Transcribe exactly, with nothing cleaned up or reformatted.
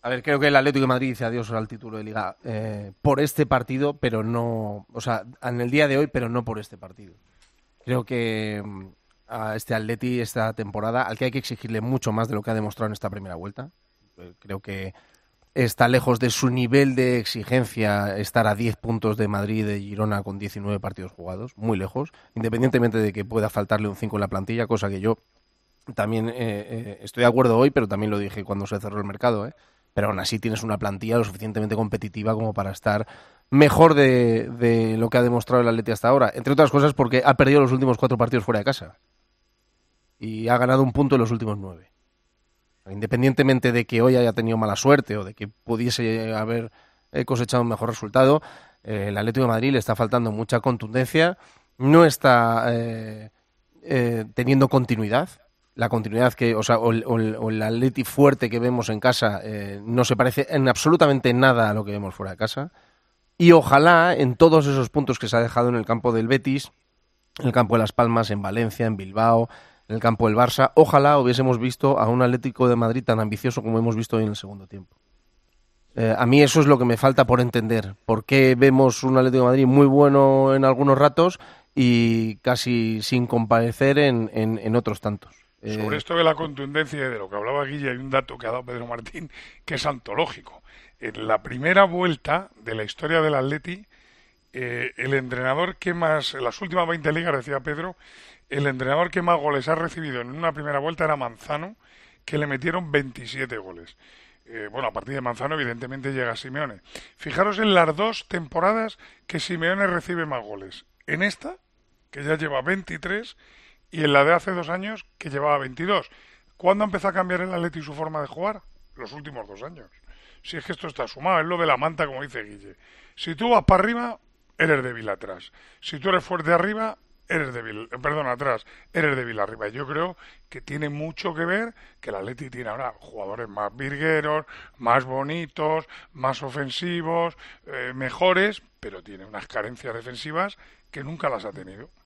A ver, creo que el Atlético de Madrid dice adiós al título de Liga eh, por este partido, pero no, o sea, en el día de hoy, pero no por este partido. Creo que mm, a este Atleti esta temporada, al que hay que exigirle mucho más de lo que ha demostrado en esta primera vuelta. Eh, Creo que está lejos de su nivel de exigencia estar a diez puntos de Madrid y de Girona con diecinueve partidos jugados, muy lejos, independientemente de que pueda faltarle un cinco en la plantilla, cosa que yo también eh, eh, estoy de acuerdo hoy, pero también lo dije cuando se cerró el mercado, ¿eh? Pero aún así tienes una plantilla lo suficientemente competitiva como para estar mejor de, de lo que ha demostrado el Atleti hasta ahora. Entre otras cosas porque ha perdido los últimos cuatro partidos fuera de casa y ha ganado un punto en los últimos nueve. Independientemente de que hoy haya tenido mala suerte o de que pudiese haber eh, cosechado un mejor resultado, eh, el Atlético de Madrid le está faltando mucha contundencia, no está eh, eh, teniendo continuidad. La continuidad que, o sea, o el, o el, o el Atleti fuerte que vemos en casa eh, no se parece en absolutamente nada a lo que vemos fuera de casa. Y ojalá en todos esos puntos que se ha dejado en el campo del Betis, en el campo de Las Palmas, en Valencia, en Bilbao, en el campo del Barça, ojalá hubiésemos visto a un Atlético de Madrid tan ambicioso como hemos visto hoy en el segundo tiempo. Eh, a mí eso es lo que me falta por entender. ¿Por qué vemos un Atlético de Madrid muy bueno en algunos ratos y casi sin comparecer en, en, en otros tantos? Sobre Eh, esto de la contundencia y de lo que hablaba Guille, hay un dato que ha dado Pedro Martín que es antológico. En la primera vuelta de la historia del Atleti, eh, el entrenador que más, en las últimas veinte ligas, decía Pedro, el entrenador que más goles ha recibido en una primera vuelta era Manzano, que le metieron veintisiete goles. Eh, bueno, a partir de Manzano, evidentemente, llega Simeone. Fijaros en las dos temporadas que Simeone recibe más goles. En esta, que ya lleva veintitrés, y en la de hace dos años, que llevaba veintidós. ¿Cuándo empezó a cambiar el Atleti su forma de jugar? Los últimos dos años. Si es que esto está sumado, es lo de la manta, como dice Guille. Si tú vas para arriba, eres débil atrás. Si tú eres fuerte arriba, eres débil, eh, perdón, atrás, eres débil arriba. Yo creo que tiene mucho que ver que el Atleti tiene ahora jugadores más virgueros, más bonitos, más ofensivos, eh, mejores, pero tiene unas carencias defensivas que nunca las ha tenido.